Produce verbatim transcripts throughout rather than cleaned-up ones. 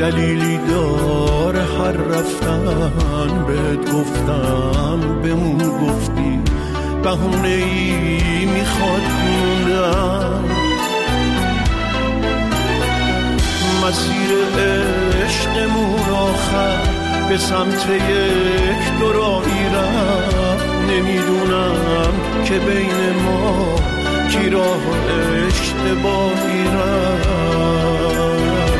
دلیلی داره هر رفتن بهت گفتم بمون، گفتی بهونه ای میخواد موندن. مسیر عشقمون آخر به سمت یک دورایی رفت، نمیدونم که بین ما کی راه اشتباهی رفت.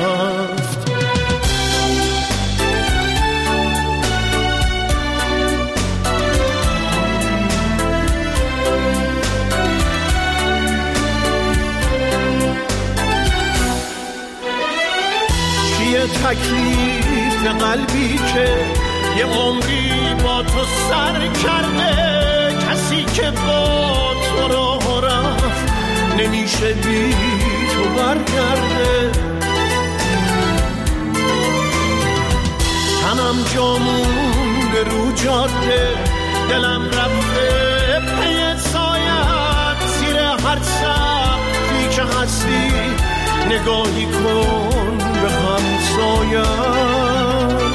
تکلیف قلبی که یه عمری با تو سر کرده، کسی که با تو راه رفت نمیشه بی تو برگرده. تنم جامونده رو جاده، دلم رفته پی سایت، زیر هر سقفی که هستی نگاهی کن به همسایت.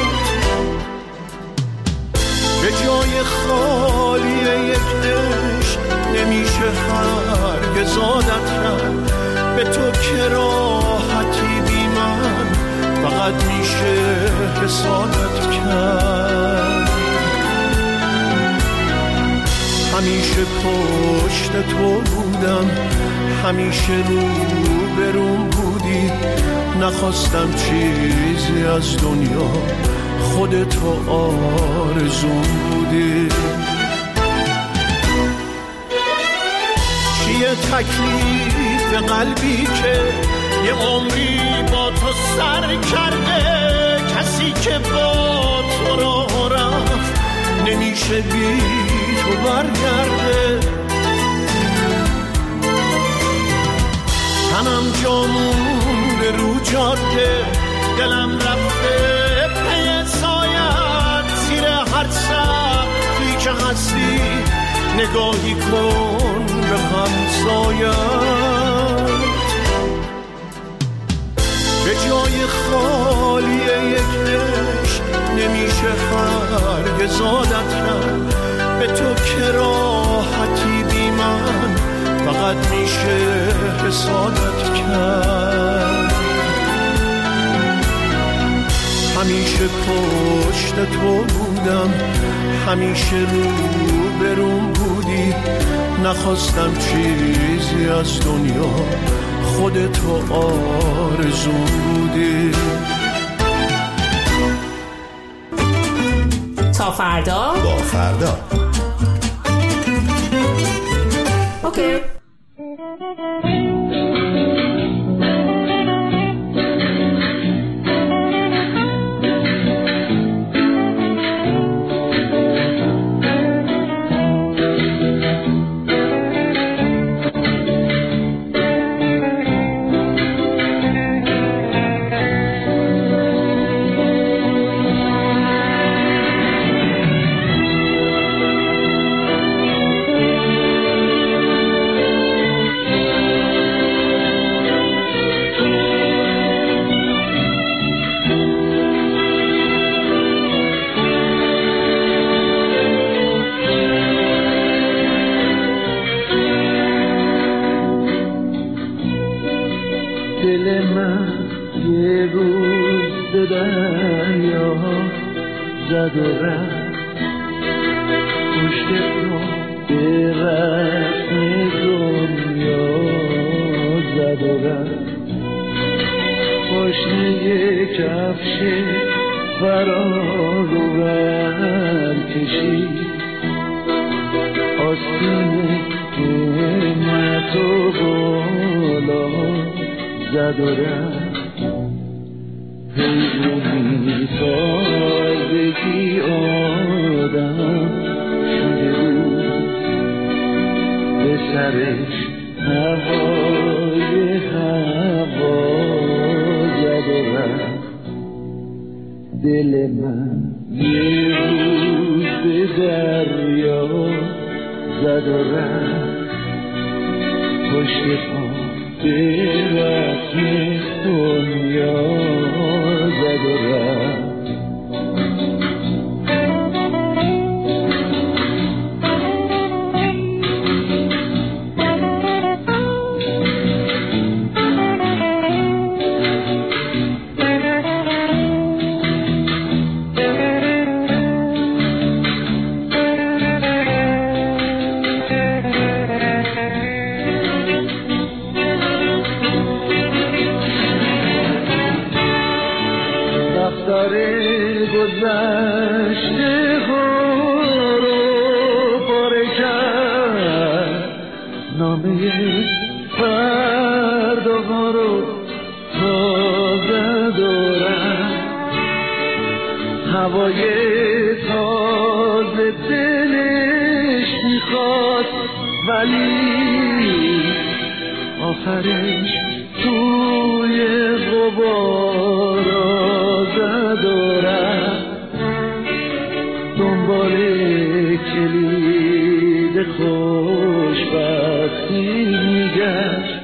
به جای خالی یک عشق نمیشه هرگز عادت کرد، به تو که راحتی بی من فقط میشه حسادت کرد. همیشه پشت تو بودم، همیشه رو بروم بودی، نخواستم چیزی از دنیا، خودتو آرزوم بودی. چیه تکلیف قلبی که یه عمری با تو سر کرده، کسی که با تو راه رفت نمیشه بی تو برگرده. تنم جامونده رو جاده، دلم رفته پی سایت، زیر هر سقفی که هستی نگاهی کن به همسایت. به جای خالی یک عشق نمیشه هرگز عادت کرد، به تو که راحتی بی من فقط میشه حسادت کرد. همیشه پشت تو بودم، همیشه رو بروم بودی، نخواستم چیزی از دنیا، خودتو آرزوم بودی. تا فردا با فردا اوکی. زد و رفت پشت تو به رسم دنیا، زد و رفت پاشنه کفش فرار و ور کشید، آستین قیمت و بالا زد و رفت. پیمونی سازگی آدم شده بود، به سرش هوای هوا زد و رفت. دل من یه روز به دریا زد و رفت، پشت پا به رسم دنیا هوای تازه دلش میخواد، ولی آخرش توی غبارا زد و رفت. دنبال کلید خوشبختی میگشت،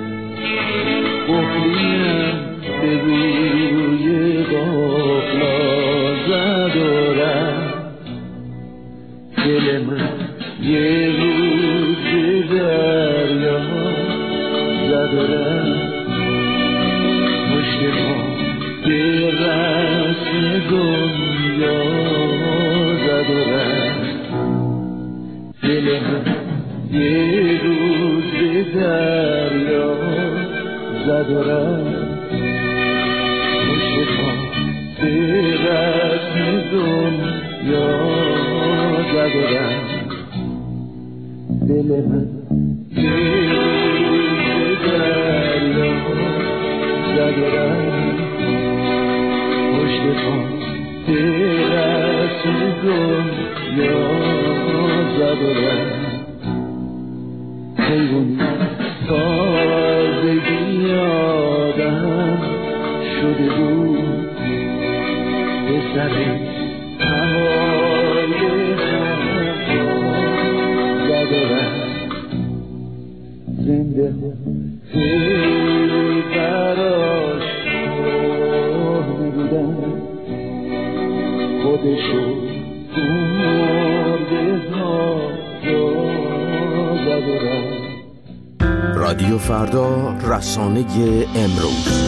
قفلیم به روی قفلا زد و رفت. دل من یه روز به دریا زد و رفت، پشت ما به رسم دنیا زد و رفت. دل من یه روز به دریا زد و رفت، پشت ما به رسم دنیا زد و رفت. دل من یه روز به دریا زد و رفت، پشت ما به رسم دنیا زد و رفت. حیوانی تازگی آدم شده بود، به سر هوای هوا زد و رفت. زنده خیلی براش خواه میبودن، خودشو تو مرده ها جا زد و رفت. رادیو فردا، رسانه امروز.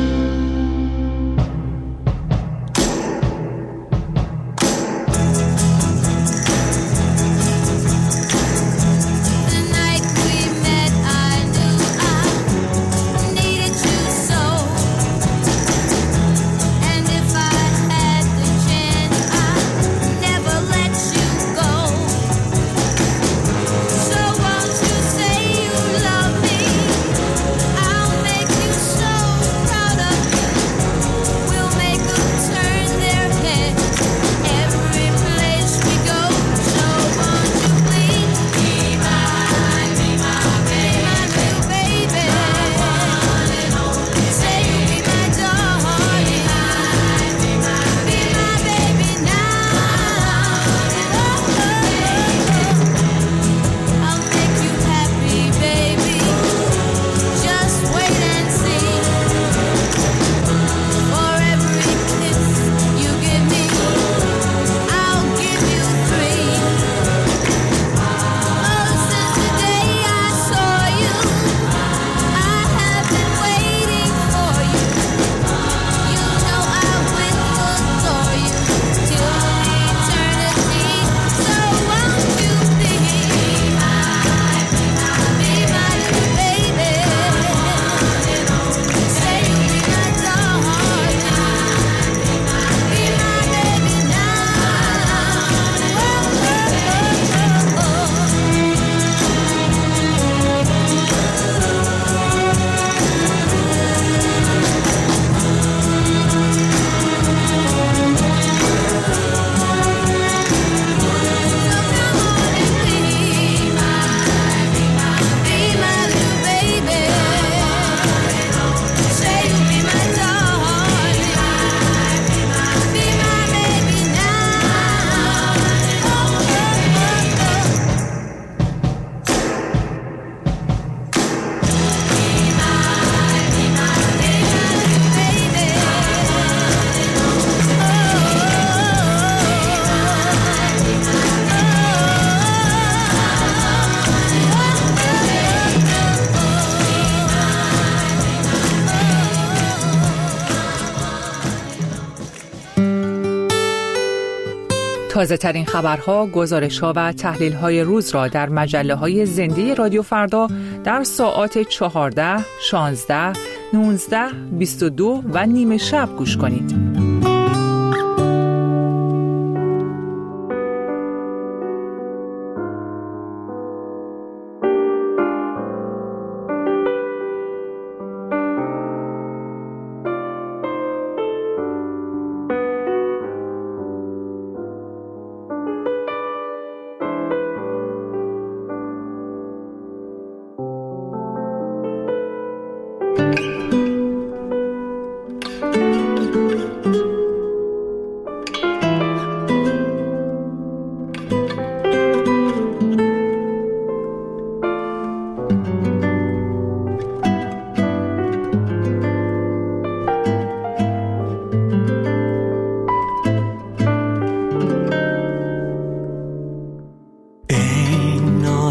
تازه ترین خبرها، گزارش‌ها و تحلیل‌های روز را در مجله‌های زنده رادیو فردا در ساعات چهارده، شانزده، نوزده، بیست و دو و نیمه شب گوش کنید.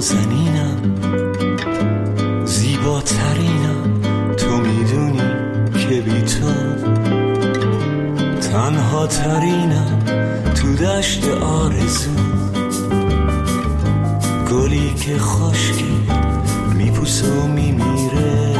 نازنینم زیباترینم، تو میدونی که بی تو تنها ترینم تو دشت آرزو. گلی که خشکی میپوسه و میمیره،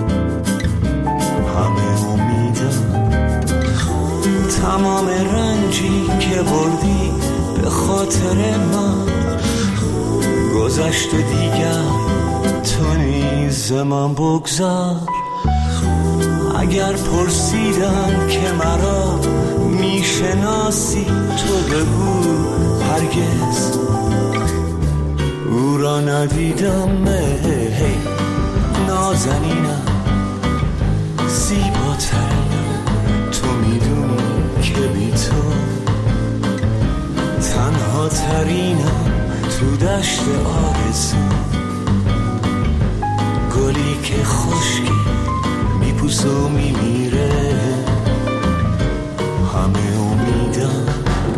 همه امیدم تمام رنجی که بردی به خاطر من گذشت و دیگر تو نیز من بگذار. اگر پرسیدم که مرا میشناسی تو بگو هرگز او را ندیدم. هی نازنینم زیباترینم، تو میدونی که بی تو تنها ترینم تو دشت آرزو. گلی که خشکی میپوسه و میمیره، همه امیدم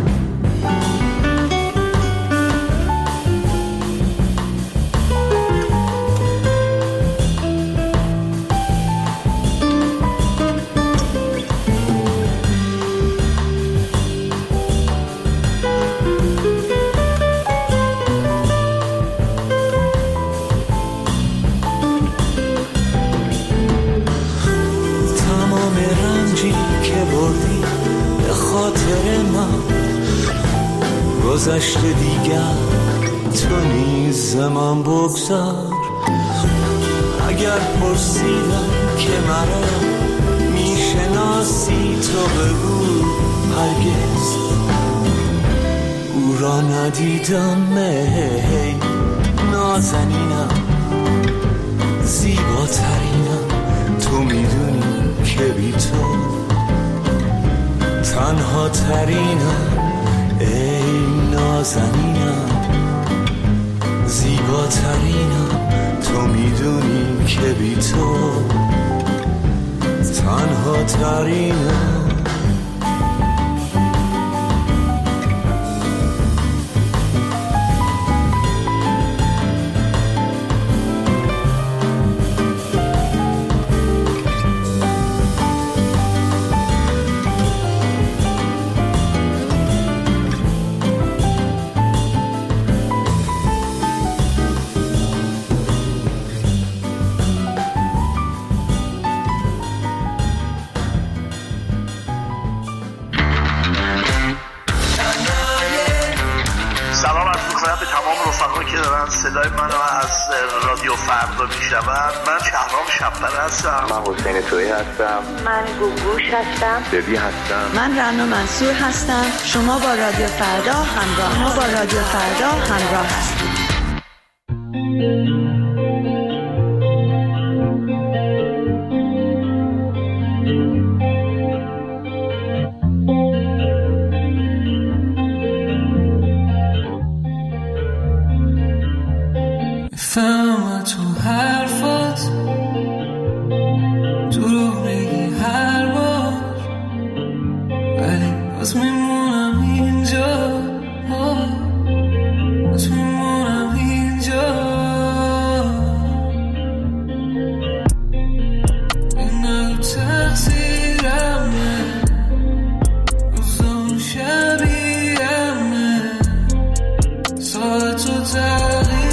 گذشت دیگر تو نیز من بگذار. اگر پرسیدم که مرا میشناسی تو بگو هرگز او را ندیدم. هی نازنینم زیباترینم، تو میدونی که بی تو تنها ترینم. ای نازنینم زیباترینم، تو میدونی که بی تو تنها ترینم. صدای منو از رادیو فردا میشنون. من شهرام شب‌پر هستم. من حسین تویی هستم. من گوگوش هستم. ببی هستم. من رنا منصور هستم. شما با رادیو فردا همراه ما با رادیو فردا همراه هستید. فهم تو حرفات دروغ میگی هر بار، ولی باز میمونم اینجا، باز میمونم اینجا. این نگو تقصیرمه، روزام شبیهمه، ساعت و تغییر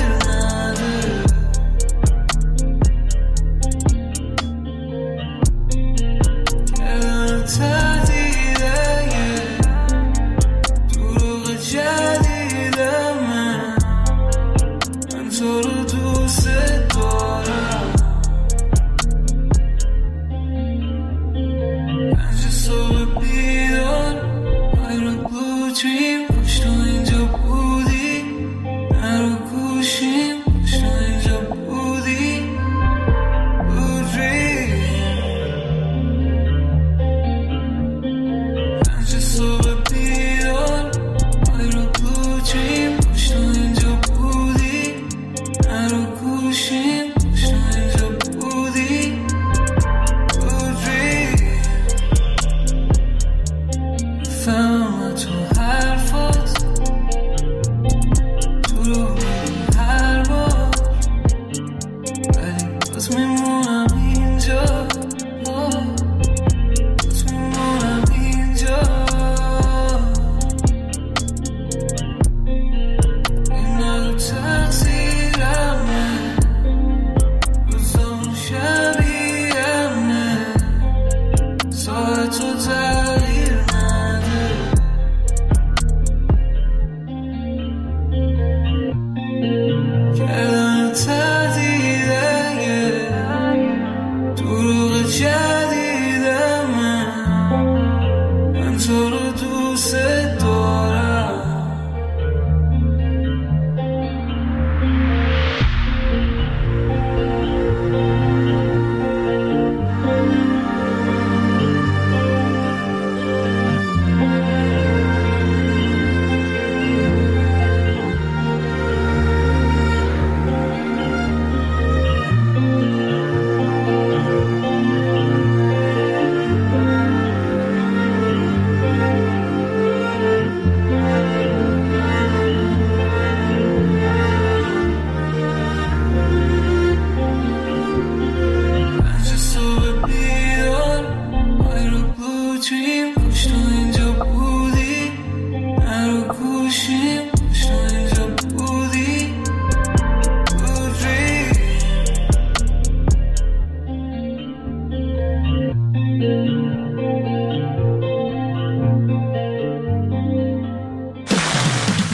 فهم تو حرفات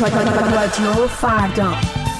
رادیو فردا.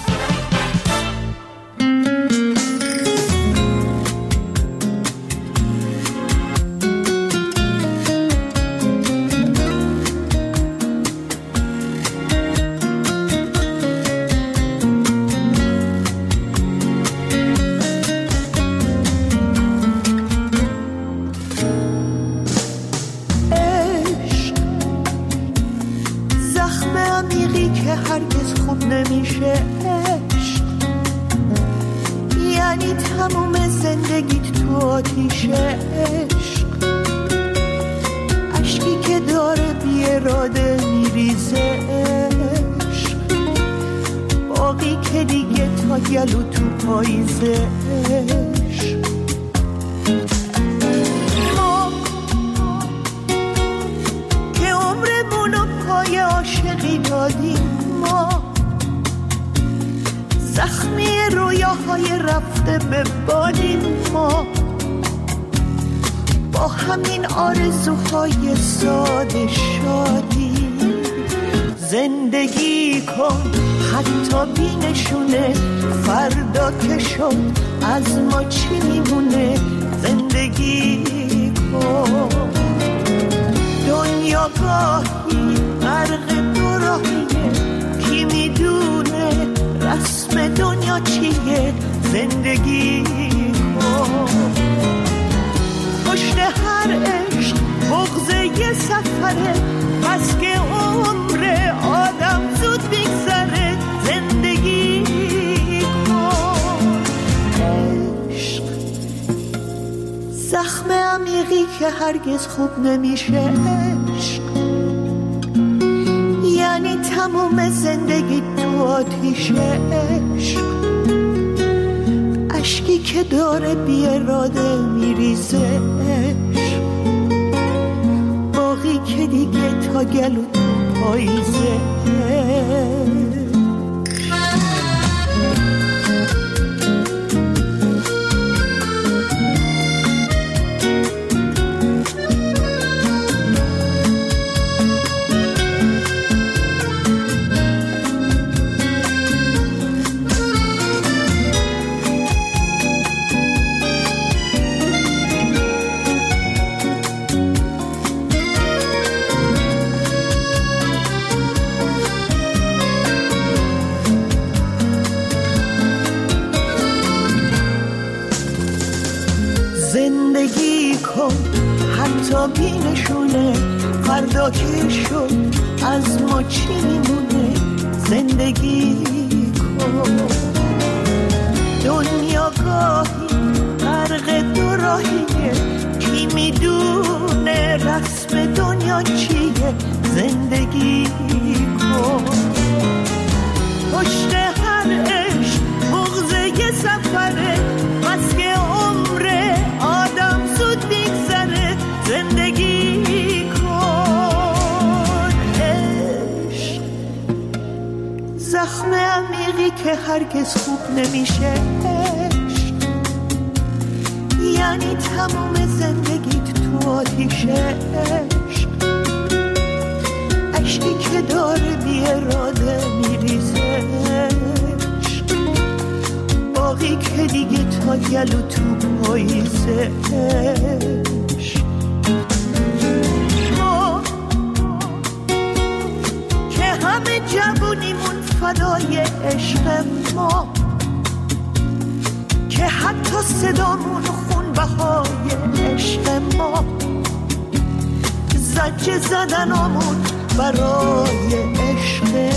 هرگز خوب نمیشه عشق، یعنی تموم زندگی تو آتیش عشق، اشکی که داره بی اراده میریزه عشق، باقی که دیگه تا گلو تو پاییزه. زندگی کن حتی بی نشونه، فردا که شد از ما چی میمونه. زندگی کن، دنیا گاهی غرق دو راهیه، کی میدونه رسم دنیا چیه. زندگی کن، پشت هر عشق بغض یه سفره، بس که عمر آدم زود میگذره. زندگی کن عشق، زخم عمیقی که هرگز خوب نمیشه عشق، یعنی تموم زندگیت تو آتیش عشق، اشکی که داره بی اراده میریزه، باقی که دیگه تا گلو تو پاییزه. ما که همه جوونیمون فدای عشق ما، که حتی صدامون خون بهای عشق ما، زجه زدنامون برای عشق.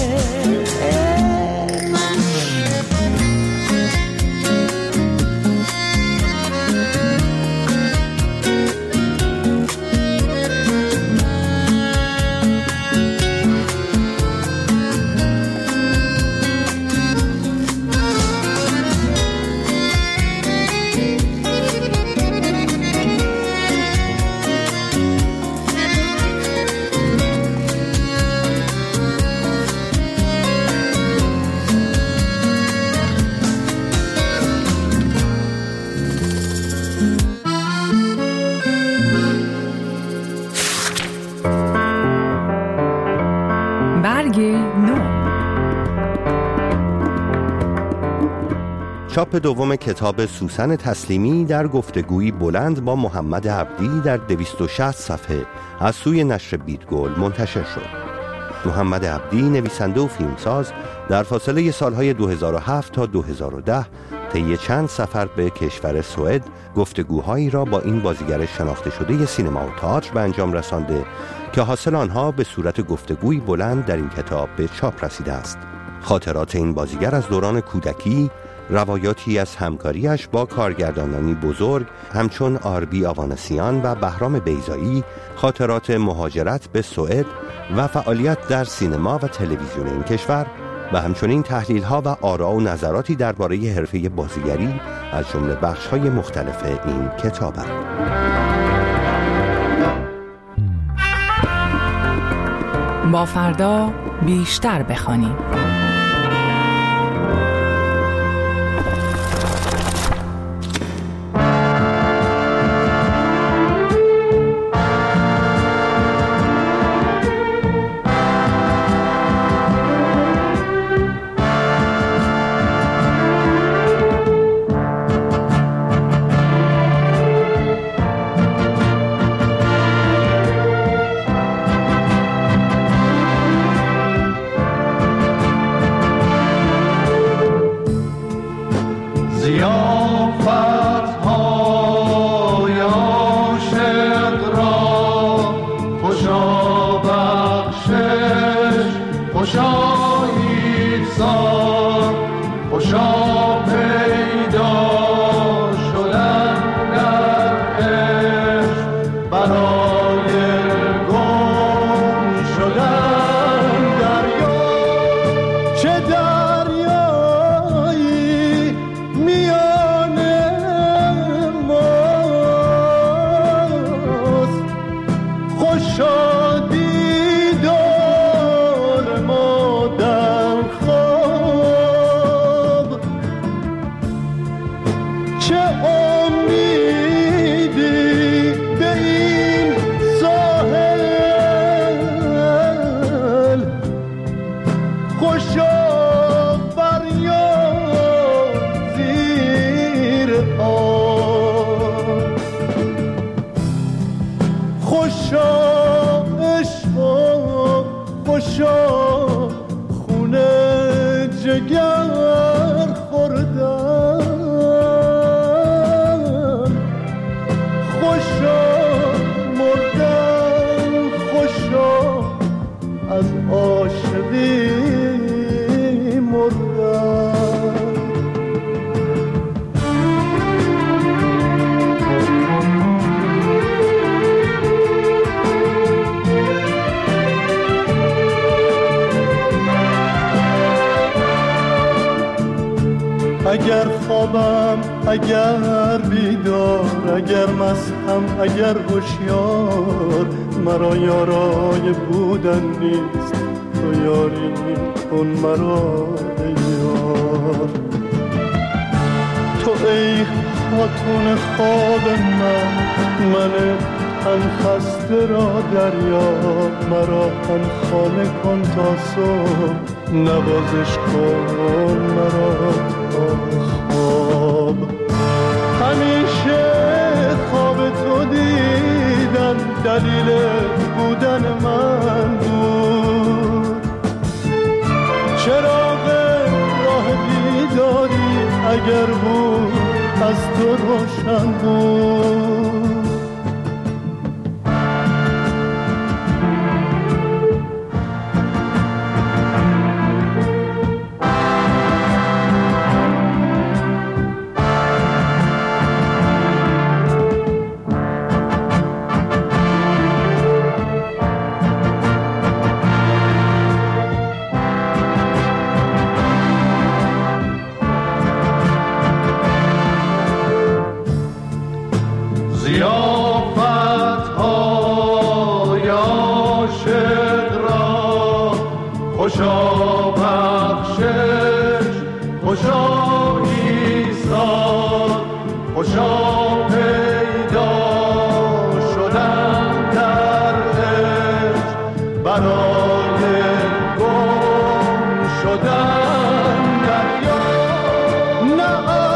چاپ دوم کتاب سوسن تسلیمی در گفتگویی بلند با محمد عبدی در دویست و شصت صفحه از سوی نشر بیدگل منتشر شد. محمد عبدی نویسنده و فیلمساز در فاصله سالهای دو هزار و هفت تا دو هزار و ده طی چند سفر به کشور سوئد گفتگوهایی را با این بازیگر شناخته شده سینما و تئاتر به انجام رسانده که حاصل آنها به صورت گفتگویی بلند در این کتاب به چاپ رسیده است. خاطرات این بازیگر از دوران کودکی، روایاتی از همکاریش با کارگردانانی بزرگ همچون آربی آوانسیان و بهرام بیضایی، خاطرات مهاجرت به سوئد و فعالیت در سینما و تلویزیون این کشور و همچنین تحلیل‌ها و آرا و نظراتی درباره حرفه بازیگری از جمله بخش‌های مختلف این کتاب است. با فردا بیشتر بخوانیم. اگر خوابم، اگر بیدار، اگر مستم، اگر هوشیار، مرا یارای بودن نیست، تو یاری کن مرا ای یار. تو ای خاتون خواب من، من تن خسته را دریاب، مرا تن خانه کن تا صبح، نوازش کن مرا تا خواب. همیشه خواب تو دیدن دلیل بودن من بود، چراغ راه بیداری اگر بود از تو روشن بود. خوشا بخشش، خوشا ایثار، خوشا پیدا شدن در عشق، برای گم شدن دریا. نه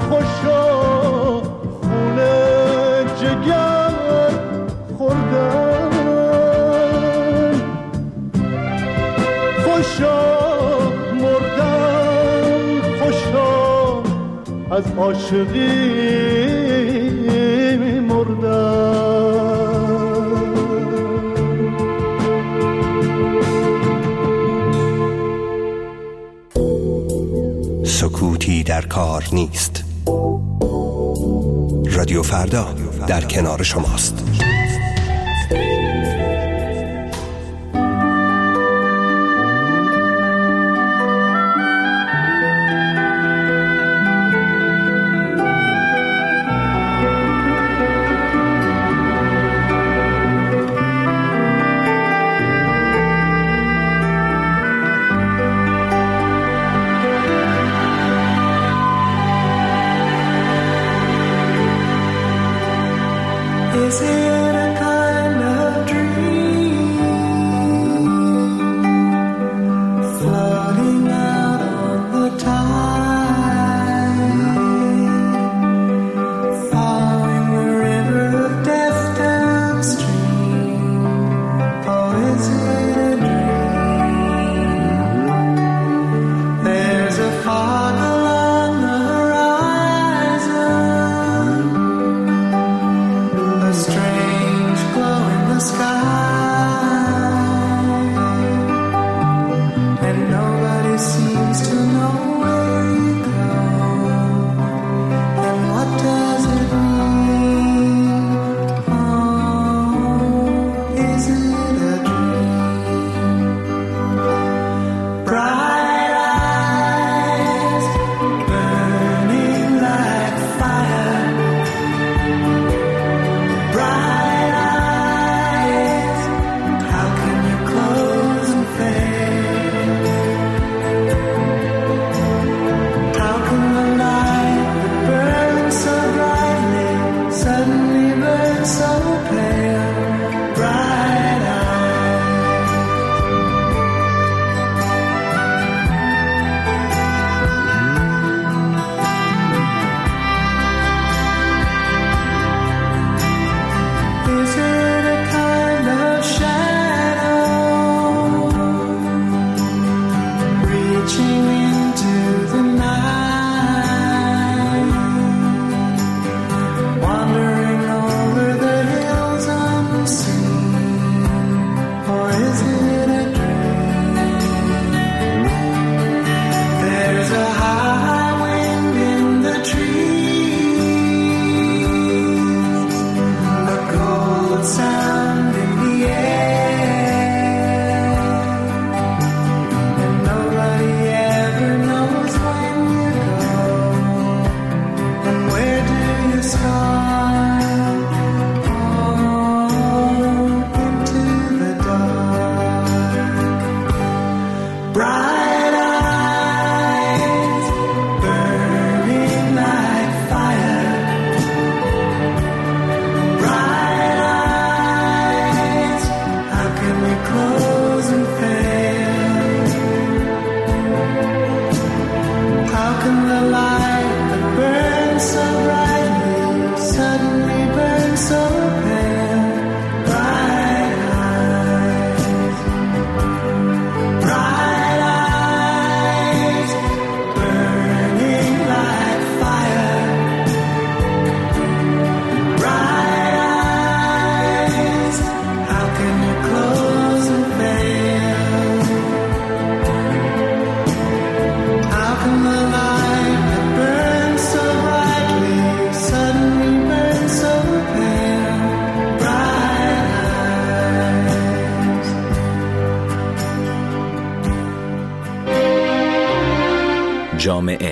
خوشا خون جگر خوردن، خوشا مردن، خوشا از عاشقی سکوتی در کار نیست. رادیو فردا در کنار شماست. جامعه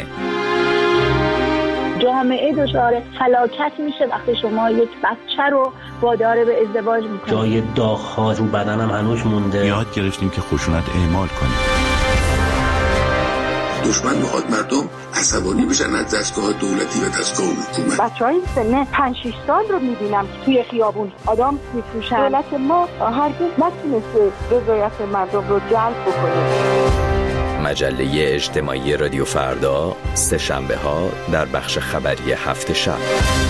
جامعه دچار فلاکت میشه وقتی شما یک بچه رو وادار به ازدواج میکنید. جای داغ‌ها رو بدنم هنوز مونده. یاد گرفتیم که خشونت اعمال کنیم. دشمن میخواد مردم عصبانی بشن از دستگاه دولتی و دستگاه حکومت. بچهای سن پنج شش سال رو میبینم که توی خیابون آدم میفروشن. دولت ما هرگز نتونسته رضایت مردم رو جلب بکنه. مجله اجتماعی رادیو فردا سه شنبه ها در بخش خبری هفت شب.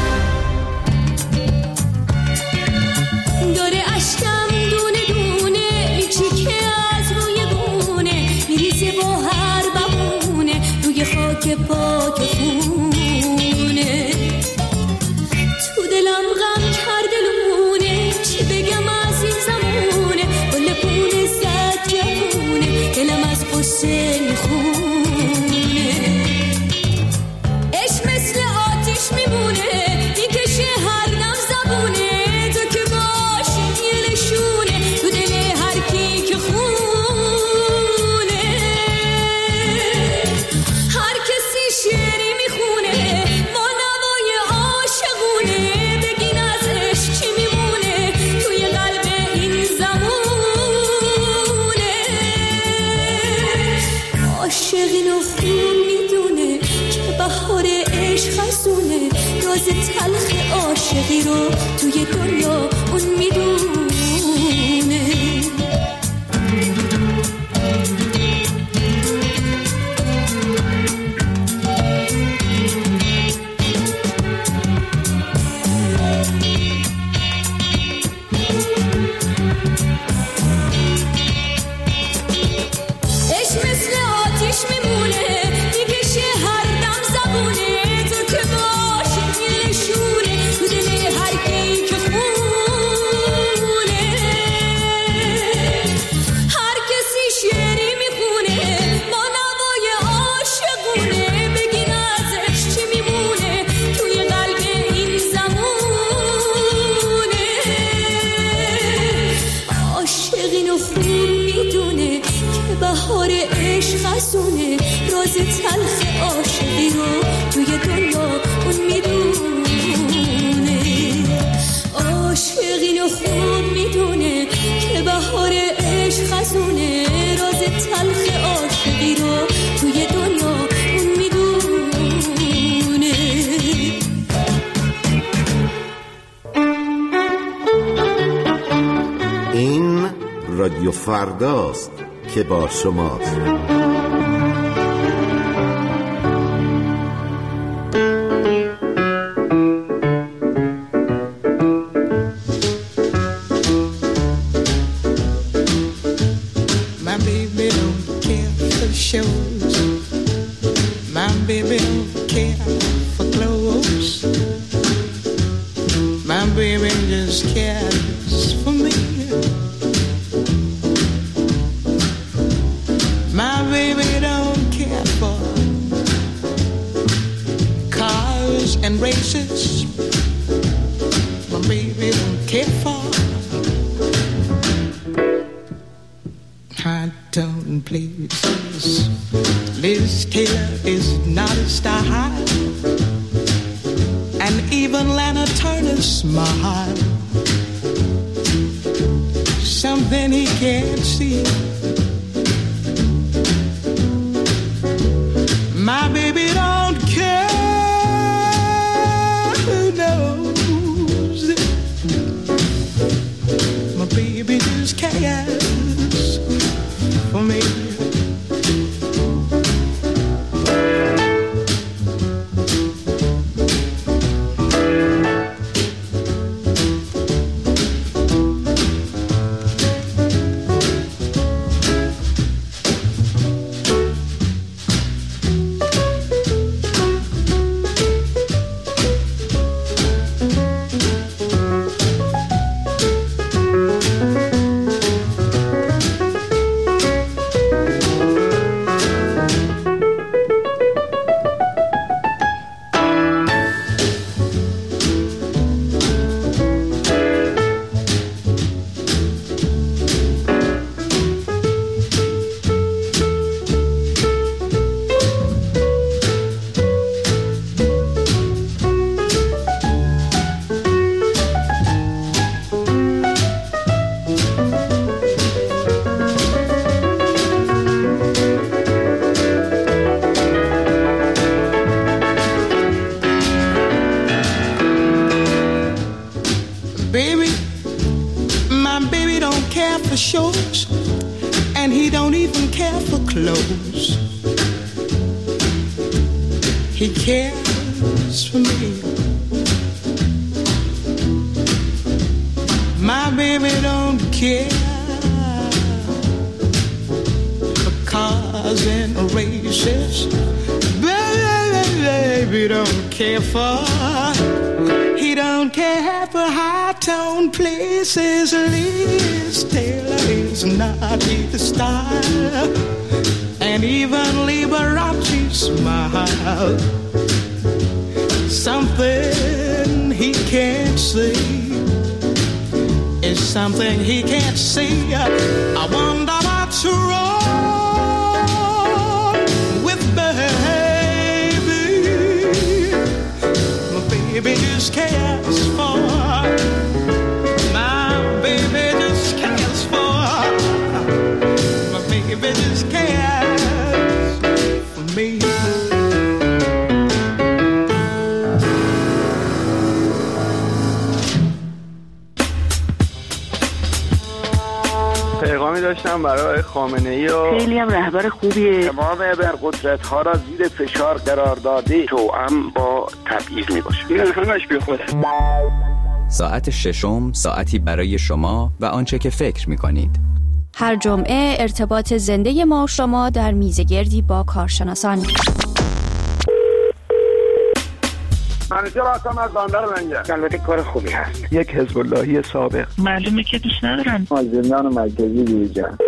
داره اشکم دونه دونه چیکه از روی گونه میریزه با هر بهونه روی خاک پاک خونه. تو دلم غم کرده لونه چی بگم از این زمونه گل پونه زد جوونه دلم از قصه میخونه. عشق مثل آتیش میمونه میکشه هر دم زبونه تو که باشی یه نشونه تو دل هر کی که خونه. هر کسی شعری میخونه با نوای عاشقونه بگین از عشق چی میمونه توی قلب این زمونه. عاشقین و خون میدونه که بهار عشق خزونه راز تلخ عاشقی رو توی دنیا اون میدونه. عشق مثل آتیش میمونه میکشه هر دم زبونه تو که باشی یه نشونه تو دل هر کی که خونه. هر کسی شعری میخونه با نوای عاشقونه بگین از عشق چی میمونه توی قلب این زمونه. عاشقین و خون میدونه که بهار عشق خزونه راز تلخ عاشقی رو توی دنیا اون میدونه. عاشقین و خون میدونه که بهار عشق خزونه راز تلخ عاشقی رو توی دنیا اون میدونه. این رادیو فرداست که با شماست. My baby don't care for shows. My baby don't care for clothes. My baby just cares for me. My baby don't care for cars and races. My baby don't care for high tone places. Liz Taylor is not a star high, and even Lana Turner's smile, something he can't see. My baby don't care, who knows? My baby just cares for me. cares for me. My baby don't care for cars and races. Baby, baby don't care for. He don't care for high-tone places. Liz Taylor is not his style, and even Liberace smile. Something he can't see is something he can't see. I wonder what's wrong with baby. My baby just cares for. My baby just cares for. My baby just cares for me. پیغامی داشتم برای خامنه‌ای و خیلی هم رهبر خوبیه. تمام ابرقدرت‌ها را زیر فشار قرار داده توأم با تبعیض میباشه. این همش بیخوده. ساعت ششم ساعتی برای شما و آنچه که فکر میکنید. هر جمعه ارتباط زنده ما و شما در میزگردی با کارشناسان. منیجر هستم از بندر منگه. البته کار خوبی هست. یک حزب اللهی سابق. معلومه که دوست ندارن. از زندان مرکزی بیرون.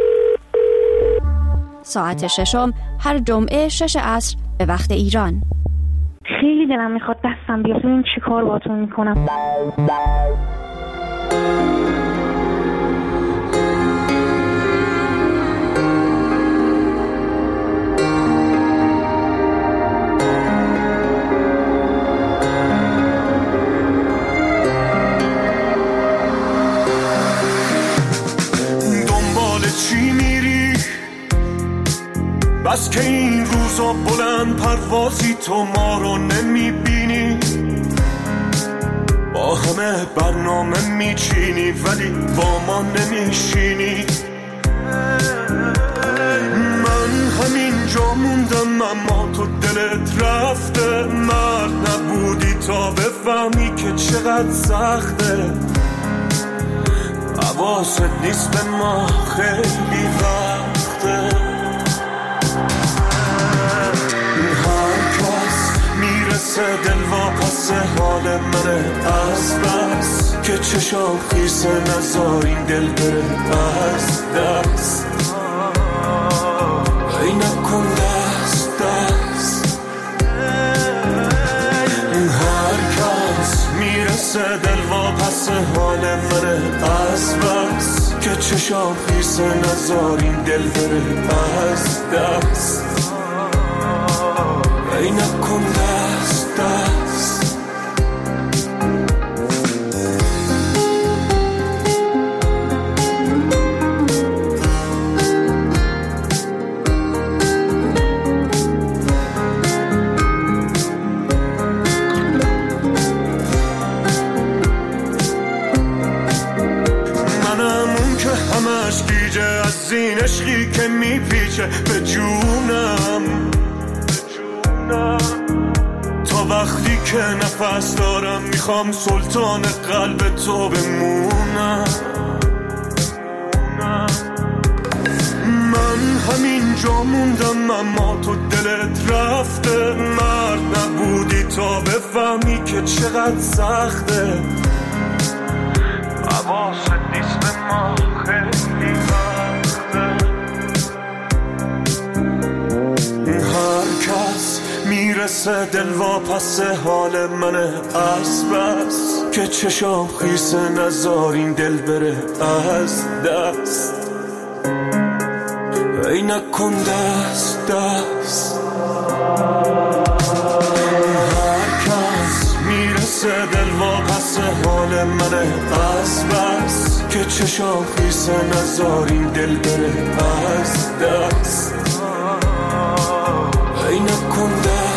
ساعت ششم هر جمعه شش عصر به وقت ایران. خیلی دلم میخواد دستم بیاد ببین چی کار باهاتون میکنم. بس که این روزا بلند پروازی تو ما رو نمیبینی، با همه برنامه میچینی ولی با ما نمیشینی. من همینجا موندم اما تو دلت رفته، مرد نبودی تا بفهمی که چقدر سخته. حواست نیست به ما خیلی وقته. دل واپس حال منه از بس که چشام خیسه نزار این دل بره از دست. ای نکن دست دست. هر کس میرسه دل واپس حال منه از بس که چشام خیسه نزار این دل بره از دست. ای نکن دست دست. منم اون که همش گیجه از این عشقی که میپیچه به جونم، تا وقتی که نفس دارم میخوام سلطان قلب تو بمونم. من همینجا موندم اما تو دلت رفته، مرد نبودی تا بفهمی که چقدر سخته. حواست نیست به ما خیلی وقته. هر کس میرسه دل واپس حال منه از بس که چشام خیسه نزار این دل بره از دست. ای نکن دست دست. هر کس میرسه دل واپس حال منه از بس که چشام خیسه نزار این دل بره از دست. ای نکن دست.